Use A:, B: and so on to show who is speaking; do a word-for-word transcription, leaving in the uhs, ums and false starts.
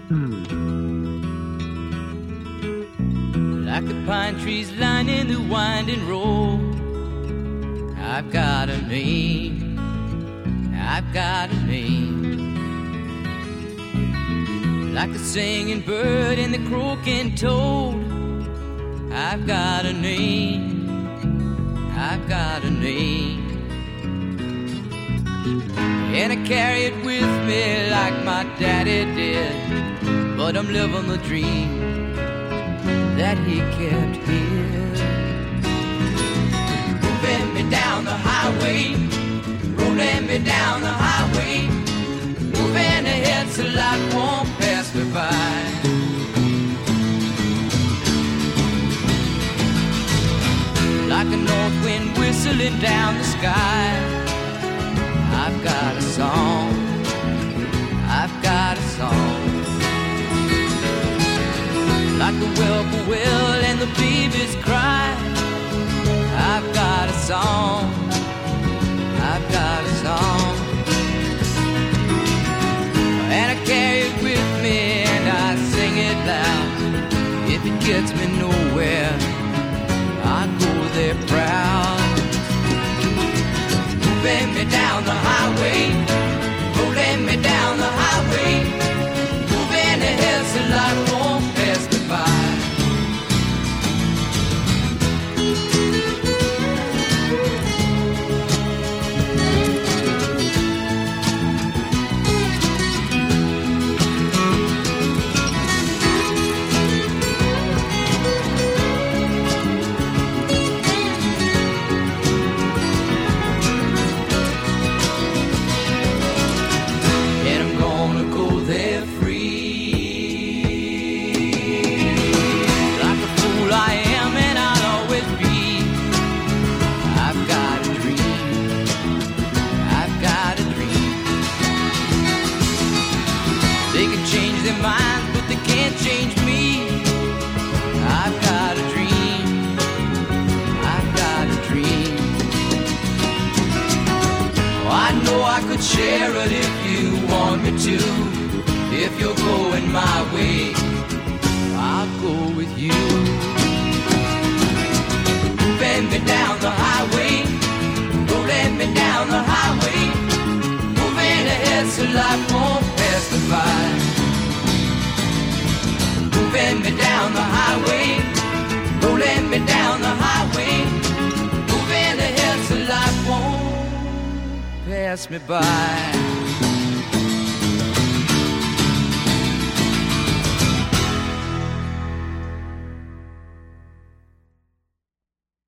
A: Like the pine trees lining the winding road, I've got a name, I've got a name. Like the singing bird and the croaking toad, I've got a name, I've got a name. And I carry it with me like my daddy did, but I'm living the dream that he kept here. Moving me down the highway, rolling me down the highway, moving ahead so life won't pass me by. Like a north wind whistling down the sky, I've got a song, I've got a song. Like the whippoorwill and the babies cry, I've got a song, I've got a song. And I carry it with me and I sing it loud. If it gets me nowhere, I go there proud. Moving me down the highway, rolling me down the highway, moving ahead so life won't pass me by. Their minds, but they can't change me. I've got a dream, I've got a dream. Oh, I know I could share it if you want me to. If you're going my way, I'll go with you. Moving me down the highway, rolling me down the highway, moving ahead so life won't pass me by. Moving me down the highway, rolling me down the highway, moving ahead so life won't pass me by.